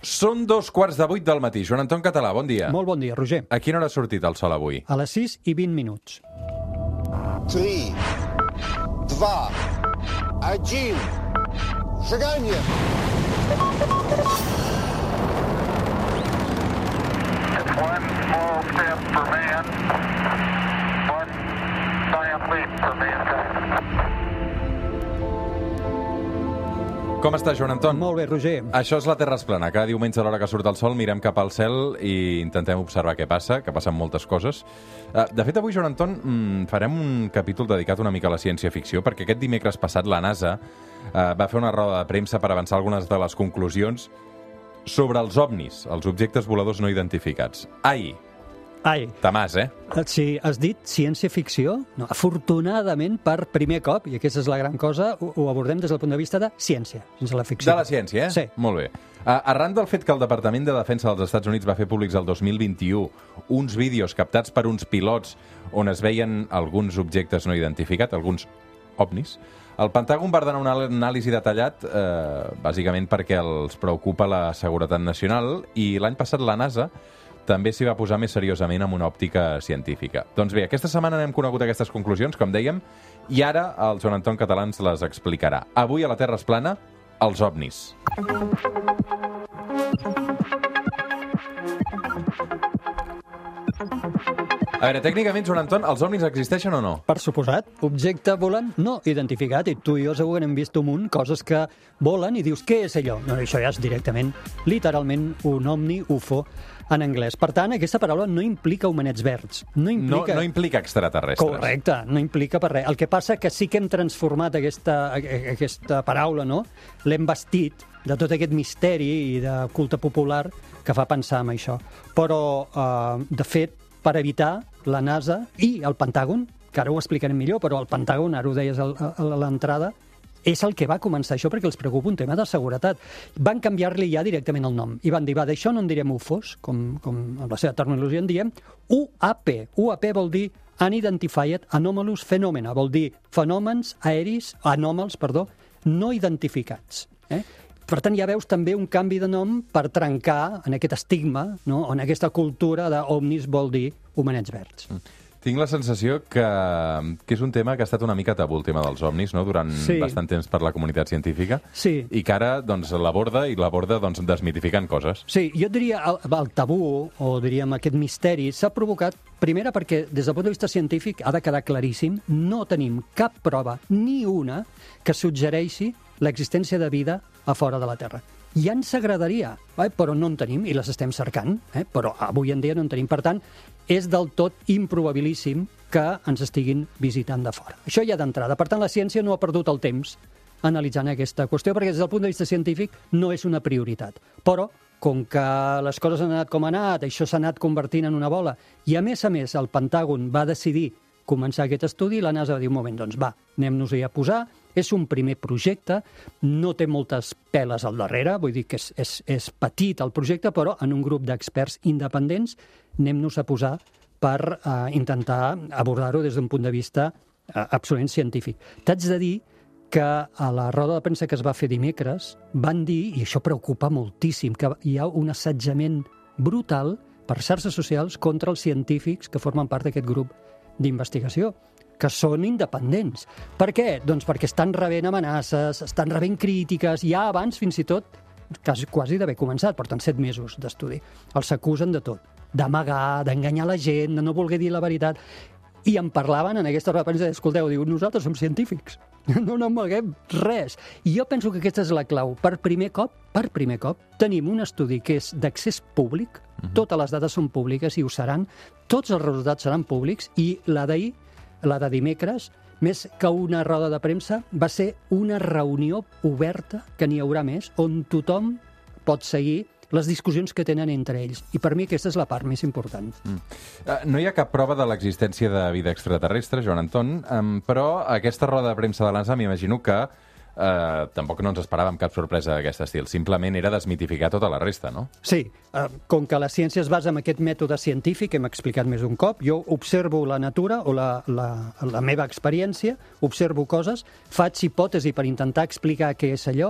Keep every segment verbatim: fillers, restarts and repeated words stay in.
Són dos quarts de vuit del matí. Joan Anton Català, bon dia. Molt bon dia, Roger. A quina hora ha sortit el sol avui? A les sis i vint minuts. Три, два, один. Шагание. It's one small step for man, one giant leap for mankind. Com està, Joan Anton? Molt bé, Roger. Això és la Terra es plana. Cada diumenge a l'hora que surt el sol mirem cap al cel i intentem observar què passa, que passen moltes coses. De fet, avui, Joan Anton, farem un capítol dedicat una mica a la ciència-ficció, perquè aquest dimecres passat la NASA va fer una roda de premsa per avançar algunes de les conclusions sobre els ovnis, els objectes voladors no identificats. Ai! Ai. Tamàs, eh? Si has dit ciència-ficció, no, afortunadament per primer cop, i aquesta és la gran cosa, ho, ho abordem des del punt de vista de ciència, sense la ficció. De la ciència, eh? Sí. Molt bé. Arran del fet que el Departament de Defensa dels Estats Units va fer públics el dos mil vint-i-u uns vídeos captats per uns pilots on es veien alguns objectes no identificats, alguns ovnis, el Pentàgon va ordenar una anàlisi detallat, eh, bàsicament perquè els preocupa la seguretat nacional, i l'any passat la NASA també s'hi va posar més seriosament amb una òptica científica. Doncs bé, aquesta setmana n'hem conegut aquestes conclusions, com dèiem, i ara el Joan Anton Català ens les explicarà. Avui a la Terra es plana, els ovnis. A veure, tècnicament, Joan Anton, els ovnis existeixen o no? Per suposat, objecte volant no identificat, i tu i jo segur que n'hem vist un munt, coses que volen i dius, què és allò? No, això ja és directament, literalment, un ovni, U F O, en anglès. Per tant, aquesta paraula no implica homenets verds. No implica, no, no implica extraterrestres. Correcte, no implica per res. El que passa que sí que hem transformat aquesta, aquesta paraula, no? L'hem vestit de tot aquest misteri i de culte popular que fa pensar en això. Però, eh, de fet, per evitar la NASA i el Pentàgon, que ara ho explicarem millor, però el Pentàgon, ara ho deies a l'entrada, és el que va començar això perquè els preocupa un tema de seguretat. Van canviar-li ja directament el nom i van dir, va, d'això no en direm U F Os, com, com amb la seva terminologia en diem, U A P. U A P vol dir Unidentified Anomalous Phenomena, vol dir fenòmens aeris, anòmals, perdó, no identificats. Eh? Per tant, ja veus també un canvi de nom per trencar en aquest estigma, no? En aquesta cultura d'ovnis vol dir homenets verds. Mm. Tinc la sensació que, que és un tema que ha estat una mica tabú, el tema dels ovnis, no? Durant sí. bastant temps per la comunitat científica, sí. i que ara doncs, l'aborda i l'aborda doncs, desmitificant coses. Sí, jo diria el, el tabú, o diríem aquest misteri, s'ha provocat, primera perquè des del punt de vista científic ha de quedar claríssim, no tenim cap prova, ni una, que suggereixi l'existència de vida a fora de la Terra. Ja ens agradaria, eh? però no en tenim, i les estem cercant, eh? però avui en dia no en tenim. Per tant, és del tot improbabilíssim que ens estiguin visitant de fora. Això ja d'entrada. Per tant, la ciència no ha perdut el temps analitzant aquesta qüestió, perquè des del punt de vista científic no és una prioritat. Però, com que les coses han anat com han anat, això s'ha anat convertint en una bola, i a més a més el Pentàgon va decidir començar aquest estudi, la NASA va dir, un moment, doncs va, anem-nos-hi a posar, és un primer projecte, no té moltes peles al darrere, vull dir que és, és, és petit el projecte, però en un grup d'experts independents anem-nos a posar per eh, intentar abordar-ho des d'un punt de vista eh, absolutament científic. T'haig de dir que a la roda de premsa que es va fer dimecres van dir, i això preocupa moltíssim, que hi ha un assetjament brutal per xarxes socials contra els científics que formen part d'aquest grup d'investigació, que són independents. Per què? Doncs perquè estan rebent amenaces, estan rebent crítiques, ja abans fins i tot, quasi, quasi d'haver començat, porten set mesos d'estudi. Els acusen de tot, d'amagar, d'enganyar la gent, de no voler dir la veritat. I en parlaven en aquesta roda de premsa, escolteu, diu, nosaltres som científics, no n'amaguem res. I jo penso que aquesta és la clau. Per primer cop, per primer cop, tenim un estudi que és d'accés públic, totes les dades són públiques i ho seran, tots els resultats seran públics, i la d'ahir, la de dimecres, més que una roda de premsa, va ser una reunió oberta, que n'hi haurà més, on tothom pot seguir les discussions que tenen entre ells. I per mi aquesta és la part més important. Mm. Uh, no hi ha cap prova de l'existència de vida extraterrestre, Joan Anton, um, però aquesta roda de premsa de l'A N S A m'imagino que Uh, tampoc no ens esperàvem cap sorpresa d'aquest estil. Simplement era desmitificar tota la resta, no? Sí. Uh, com que la ciència es basa en aquest mètode científic, hem explicat més un cop, jo observo la natura o la, la, la meva experiència, observo coses, faig hipòtesi per intentar explicar què és allò,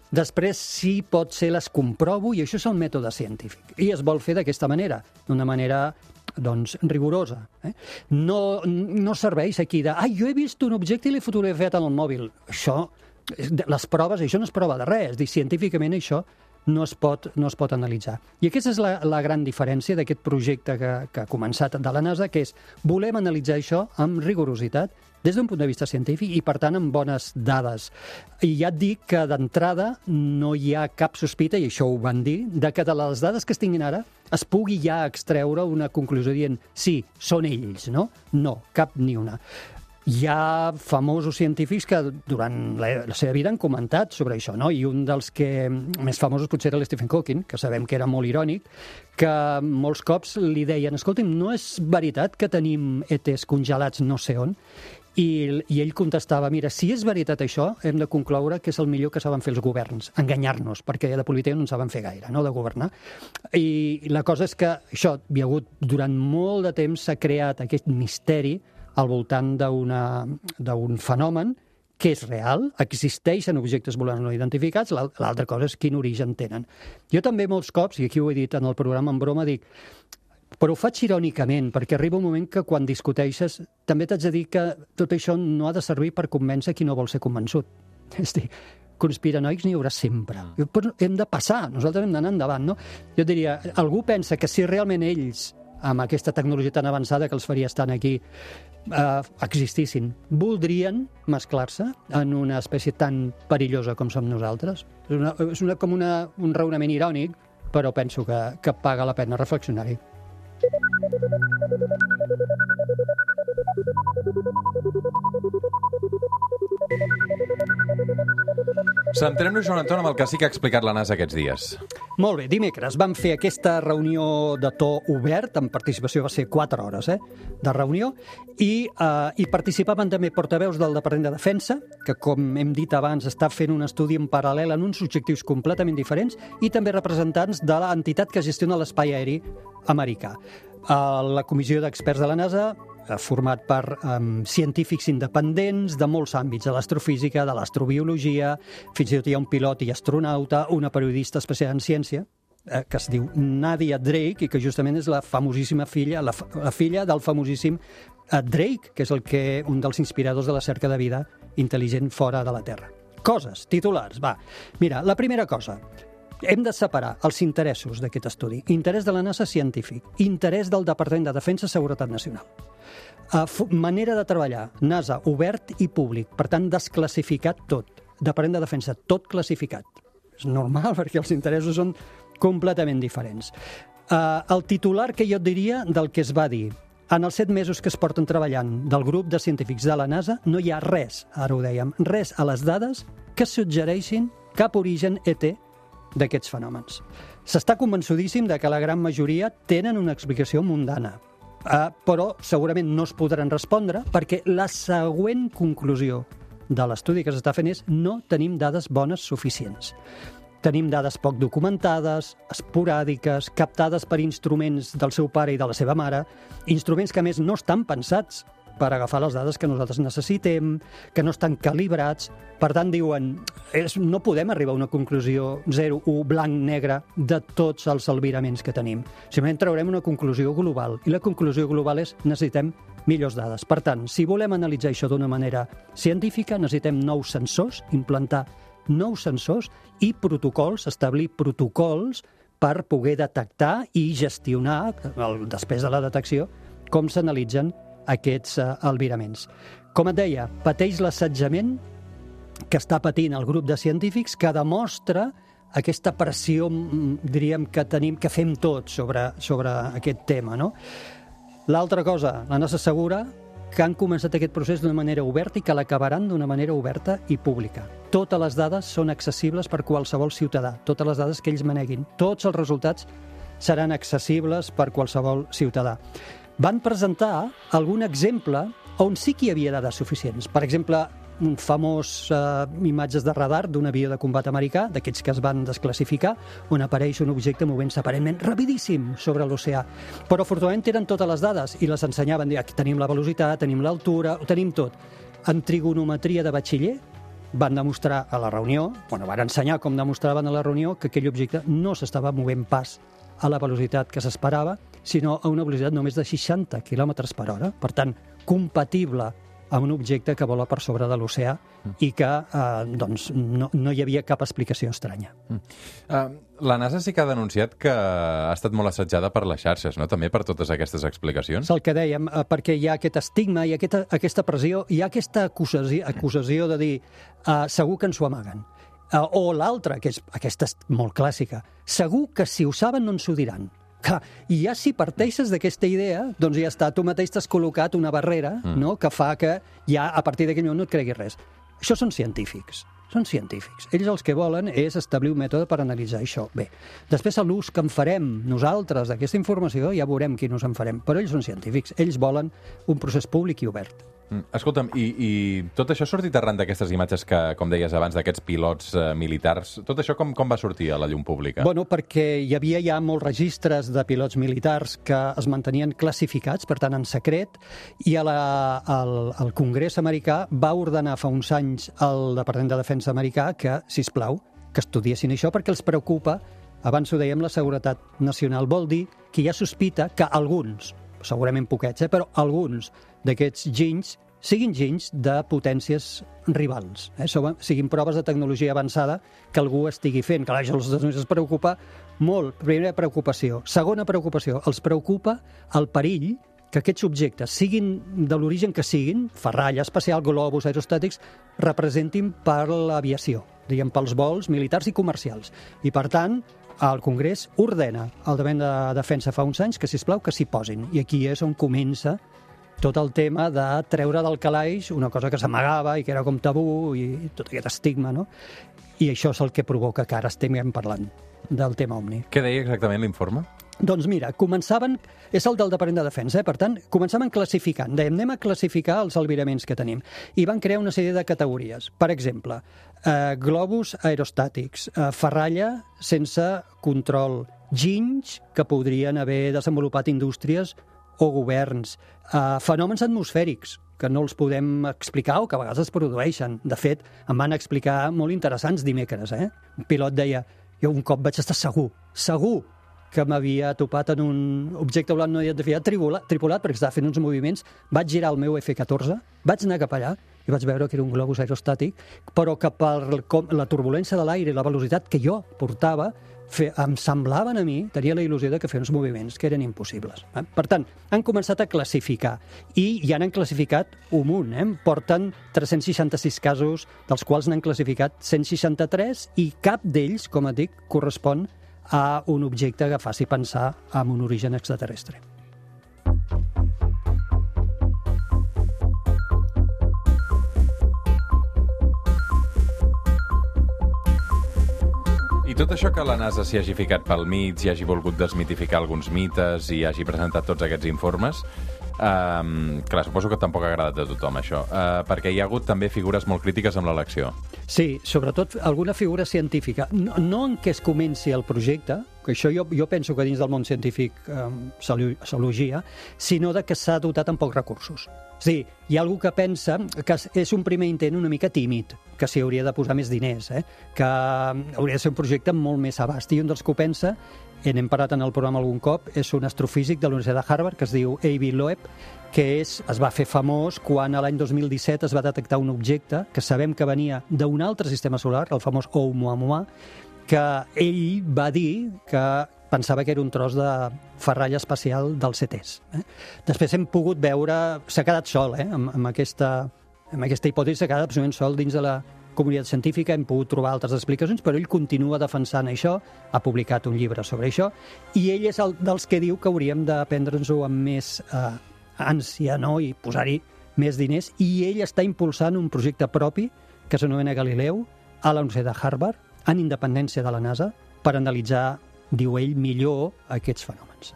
Després, sí, pot ser, les comprovo, i això és el mètode científic. I es vol fer d'aquesta manera, d'una manera doncs, rigorosa. Eh? No, no serveix aquí de ai, jo he vist un objecte i l'he fotografiat en el mòbil. Això, les proves, això no és prova de res. És dir, científicament això no es pot, no es pot analitzar. I aquesta és la, la gran diferència d'aquest projecte que, que ha començat de la NASA, que és volem analitzar això amb rigorositat, des d'un punt de vista científic i, per tant, amb bones dades. I ja et dic que, d'entrada, no hi ha cap sospita, i això ho van dir, de que de les dades que es tinguin ara es pugui ja extreure una conclusió dient sí, són ells, no? No, cap ni una. Hi ha famosos científics que durant la, la seva vida han comentat sobre això, no? I un dels que més famosos potser era l'Stephen Hawking, que sabem que era molt irònic, que molts cops li deien, escolta'm, no és veritat que tenim E Tes congelats no sé on? I, i ell contestava, mira, si és veritat això, hem de concloure que és el millor que saben fer els governs, enganyar-nos, perquè de política no en saben fer gaire, no?, de governar. I la cosa és que això, hi ha hagut, durant molt de temps s'ha creat aquest misteri al voltant d'un fenomen que és real, existeixen objectes volants no identificats, l'altra cosa és quin origen tenen. Jo també molts cops, i aquí ho he dit en el programa en broma, dic, però ho faig irònicament, perquè arriba un moment que quan discuteixes també t'haig de dir que tot això no ha de servir per convèncer qui no vol ser convençut. És a dir, conspiranoics n'hi haurà sempre. Però hem de passar, nosaltres hem d'anar endavant, no? Jo diria, algú pensa que si realment ells, amb aquesta tecnologia tan avançada que els faria estar aquí, eh, existissin, voldrien mesclar-se en una espècie tan perillosa com som nosaltres? És, una, és una, com una, un raonament irònic, però penso que, que paga la pena reflexionar-hi. Centrem-nos, Joan Anton, amb el que sí que ha explicat la NASA aquests dies. Molt bé, dimecres vam fer aquesta reunió de to obert, amb participació va ser quatre hores eh, de reunió, i eh, hi participaven també portaveus del Departament de Defensa, que, com hem dit abans, està fent un estudi en paral·lel en uns objectius completament diferents, i també representants de l'entitat que gestiona l'espai aeri americà. La comissió d'experts de la NASA, format per um, científics independents de molts àmbits, de l'astrofísica, de l'astrobiologia, fins i tot hi ha un pilot i astronauta, una periodista especial en ciència, eh, que es diu Nadia Drake, i que justament és la famosíssima filla, la, la filla del famosíssim eh, Drake, que és el que, un dels inspiradors de la cerca de vida intel·ligent fora de la Terra. Coses, titulars, va. Mira, la primera cosa, hem de separar els interessos d'aquest estudi. Interès de la NASA científic, interès del Departament de Defensa i Seguretat Nacional. Uh, manera de treballar, NASA obert i públic, per tant desclassificat tot. Departament de Defensa, tot classificat. És normal perquè els interessos són completament diferents. Uh, el titular que jo et diria del que es va dir, en els set mesos que es porten treballant del grup de científics de la NASA, no hi ha res, ara ho dèiem, res a les dades que suggereixin cap origen E Te d'aquests fenòmens. S'està convençudíssim de que la gran majoria tenen una explicació mundana, uh, però segurament no es podran respondre perquè la següent conclusió de l'estudi que s'està fent és no tenim dades bones suficients. Tenim dades poc documentades, esporàdiques, captades per instruments del seu pare i de la seva mare, instruments que a més no estan pensats per agafar les dades que nosaltres necessitem, que no estan calibrats. Per tant, diuen, és, no podem arribar a una conclusió zero, u, blanc, negre, de tots els albiraments que tenim. Simplement traurem una conclusió global, i la conclusió global és necessitem millors dades. Per tant, si volem analitzar això d'una manera científica, necessitem nous sensors, implantar nous sensors i protocols, establir protocols per poder detectar i gestionar, després de la detecció, com s'analitzen aquests uh, albiraments. Com et deia, pateix l'assetjament que està patint el grup de científics que demostra aquesta pressió, diríem, que tenim, que fem tots sobre, sobre aquest tema, no? L'altra cosa, la NASA assegura que han començat aquest procés d'una manera oberta i que l'acabaran d'una manera oberta i pública. Totes les dades són accessibles per qualsevol ciutadà, totes les dades que ells maneguin. Tots els resultats seran accessibles per qualsevol ciutadà. Van presentar algun exemple on sí que hi havia dades suficients. Per exemple, un famós eh, imatges de radar d'un avió de combat americà, d'aquests que es van desclassificar, on apareix un objecte movent-se aparentment rapidíssim sobre l'oceà. Però afortunadament tenen totes les dades i les ensenyaven. Aquí tenim la velocitat, tenim l'altura, ho tenim tot. En trigonometria de batxiller, van demostrar a la reunió, bueno, van ensenyar com demostraven a la reunió que aquell objecte no s'estava movent pas a la velocitat que s'esperava, sinó a una velocitat només de seixanta quilòmetres per hora, per tant, compatible amb un objecte que vola per sobre de l'oceà i que eh, doncs, no, no hi havia cap explicació estranya. Mm. Uh, la NASA sí que ha denunciat que ha estat molt assetjada per les xarxes, no? També per totes aquestes explicacions. És el que dèiem, eh, perquè hi ha aquest estigma, hi ha aquesta, aquesta pressió, hi ha aquesta acusació, acusació de dir eh, segur que ens ho amaguen. Uh, o l'altra, que és, aquesta és molt clàssica, segur que si ho saben no ens ho diran. Clar, i ja si parteixes d'aquesta idea, doncs ja està, tu mateix t'has col·locat una barrera mm. no?, que fa que ja a partir d'aquell moment no et creguis res. Això són científics, són científics. Ells els que volen és establir un mètode per analitzar això. Bé, després l'ús que en farem nosaltres d'aquesta informació ja veurem quin ús en farem, però ells són científics, ells volen un procés públic i obert. Escolta'm, i, i tot això ha sortit arran d'aquestes imatges que, com deies abans, d'aquests pilots eh, militars. Tot això com, com va sortir a la llum pública? Bueno, perquè hi havia ja molts registres de pilots militars que es mantenien classificats, per tant, en secret, i a la, al, al Congrés americà va ordenar fa uns anys al Departament de Defensa americà que, sisplau, que estudiessin això perquè els preocupa, abans ho dèiem, la seguretat nacional. Vol dir que hi ha sospita que alguns, segurament poquets, eh, però alguns d'aquests ginys siguin ginys de potències rivals, eh? siguin proves de tecnologia avançada que algú estigui fent. Clar, això els Estats Units es preocupa molt. Primera preocupació. Segona preocupació, els preocupa el perill que aquests objectes, siguin de l'origen que siguin, ferralla espacial, globus, aerostàtics, representin per l'aviació, diguem, pels vols militars i comercials. I, per tant, el Congrés ordena al Departament de Defensa fa uns anys que, sisplau, que s'hi posin. I aquí és on comença tot el tema de treure del calaix una cosa que s'amagava i que era com tabú i tot aquest estigma, no? I això és el que provoca que ara estem parlant del tema OVNI. Què deia exactament l'informe? Doncs mira, començaven... És el del Departament de Defensa, eh? Per tant, començaven classificant. Dèiem, anem a classificar els albiraments que tenim. I van crear una sèrie de categories. Per exemple, eh, globus aerostàtics, eh, ferralla sense control, ginys que podrien haver desenvolupat indústries o governs, eh, fenòmens atmosfèrics que no els podem explicar o que a vegades es produeixen. De fet, em van explicar molt interessants dimecres. Eh? Un pilot deia, jo un cop vaig estar segur, segur, que m'havia topat en un objecte volant no identificat tripulat, tripulat perquè estava fent uns moviments, vaig girar el meu F catorze, vaig anar cap allà i vaig veure que era un globus aerostàtic, però que per la turbulència de l'aire i la velocitat que jo portava, Fe, em semblaven a mi, tenia la il·lusió de que feia uns moviments que eren impossibles. Eh? Per tant, han començat a classificar i ja n'han classificat un munt. Eh? Porten tres-cents seixanta-sis casos, dels quals n'han classificat cent seixanta-tres i cap d'ells, com et dic, correspon a un objecte que faci pensar en un origen extraterrestre. I tot això que la NASA s'hi hagi ficat pel mig, s'hi hagi volgut desmitificar alguns mites i hagi presentat tots aquests informes, um, clar, suposo que tampoc ha agradat a tothom això, uh, perquè hi ha hagut també figures molt crítiques amb l'elecció. Sí, sobretot alguna figura científica. No, no en què es comenci el projecte, que això jo, jo penso que dins del món científic eh, s'elogia, sinó de que s'ha dotat amb pocs recursos. És a dir, hi ha algú que pensa que és un primer intent una mica tímid, que s'hi hauria de posar més diners, eh? que hauria de ser un projecte molt més abast. I un dels que ho pensa, i n'hem parlat en el programa algun cop, és un astrofísic de la Universitat de Harvard, que es diu Avi Loeb, que és, es va fer famós quan l'any dos mil disset es va detectar un objecte que sabem que venia d'un altre sistema solar, el famós Oumuamua, que ell va dir que pensava que era un tros de ferralla espacial del C E T E S. Eh? Després hem pogut veure... S'ha quedat sol, eh? amb, amb, aquesta, amb aquesta hipòtesi, s'ha quedat absolutament sol dins de la comunitat científica, hem pogut trobar altres explicacions, però ell continua defensant això, ha publicat un llibre sobre això, i ell és el dels que diu que hauríem de prendre'ns-ho amb més eh, ànsia, no?, i posar-hi més diners, i ell està impulsant un projecte propi que s'anomena Galileu a la Universitat de Harvard, en independència de la NASA, per analitzar, diu ell, millor aquests fenòmens.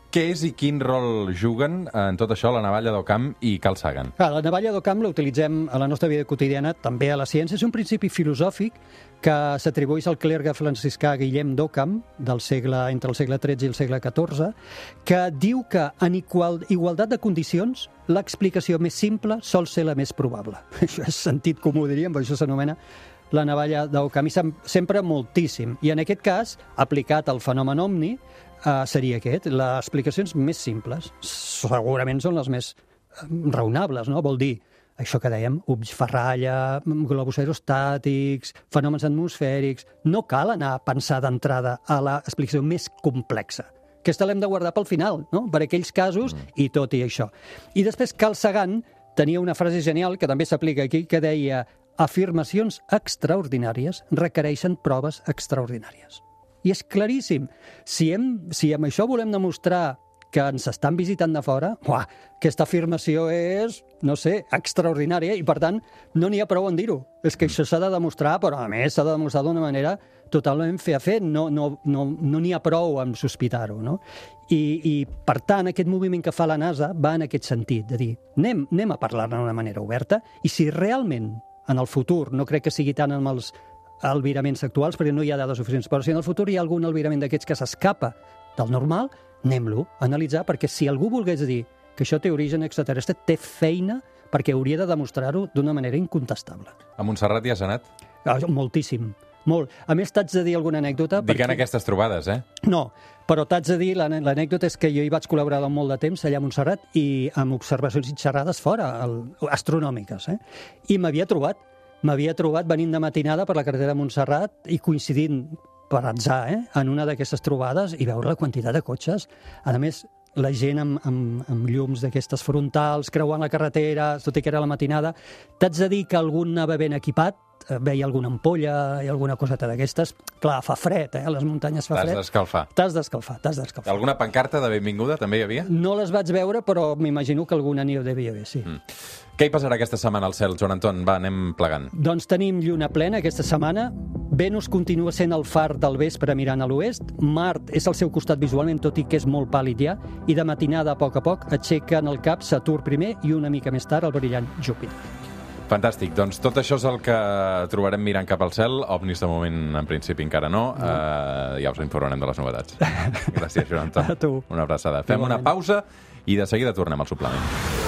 Què és i quin rol juguen en tot això la navalla d'Occam i Carl Sagan? Clar, la navalla d'Occam la utilitzem a la nostra vida quotidiana, també a la ciència. És un principi filosòfic que s'atribueix al clergue franciscà Guillem d'Occam, del segle, entre el segle tretze i el segle catorze, que diu que en igual, igualtat de condicions l'explicació més simple sol ser la més probable. Això és sentit comú, diríem, però això s'anomena la navalla d'Occam, i sempre moltíssim. I en aquest cas, aplicat al fenomen omni, uh, seria aquest. Les explicacions més simples segurament són les més raonables, no? Vol dir, això que dèiem, ferralla, globus aerostàtics, fenòmens atmosfèrics... No cal anar a pensar d'entrada a l'explicació més complexa. Aquesta l'hem de guardar pel final, no? Per aquells casos, mm. i tot i això. I després Carl Sagan tenia una frase genial, que també s'aplica aquí, que deia: afirmacions extraordinàries requereixen proves extraordinàries. I és claríssim. Si, hem, si amb això volem demostrar que ens estan visitant de fora, uah, aquesta afirmació és, no sé, extraordinària, i per tant no n'hi ha prou en dir-ho. És que això s'ha de demostrar, però a més s'ha de demostrar d'una manera totalment fer a fer. No n'hi no, no, no ha prou en sospitar-ho, no? I, I, per tant, aquest moviment que fa la NASA va en aquest sentit, de dir, anem, anem a parlar-ne d'una manera oberta, i si realment en el futur, no crec que sigui tant amb els albiraments actuals, perquè no hi ha dades suficients, però si en el futur hi ha algun albirament d'aquests que s'escapa del normal, anem-lo a analitzar, perquè si algú volgués dir que això té origen extraterrestre, té feina perquè hauria de demostrar-ho d'una manera incontestable. A Montserrat hi has anat? Ah, moltíssim, molt. A més, t'haig de dir alguna anècdota. Dic en perquè... aquestes trobades, eh? No, però t'haig de dir, l'anècdota és que jo hi vaig col·laborar durant molt de temps allà a Montserrat i amb observacions i xerrades fora, el, astronòmiques, eh? I m'havia trobat, m'havia trobat venint de matinada per la carretera de Montserrat i coincidint per atzar, eh, en una d'aquestes trobades i veure la quantitat de cotxes. A més, la gent amb, amb, amb llums d'aquestes frontals, creuant la carretera, tot i que era la matinada. T'haig de dir que algun anava ben equipat, veia alguna ampolla i alguna coseta d'aquestes. Clar, fa fred, eh? A les muntanyes fa fred. T'has d'escalfar. T'has d'escalfar, t'has d'escalfar. Alguna pancarta de benvinguda també hi havia? No les vaig veure, però m'imagino que alguna n'hi devia haver, sí. Mm. Què hi passarà aquesta setmana al cel, Joan Anton? Va, anem plegant. Doncs tenim lluna plena aquesta setmana. Venus continua sent el far del vespre mirant a l'oest. Mart és al seu costat visualment, tot i que és molt pàl·lid ja. I de matinada, a poc a poc, aixequen el cap Saturn primer i una mica més tard el brillant Júpiter. Fantàstic. Doncs tot això és el que trobarem mirant cap al cel. OVNIs de moment, en principi, encara no. no. Uh, ja us informarem de les novetats. Gràcies, Joan Anton. A tu. Una abraçada. Fem una pausa i de seguida tornem al suplement.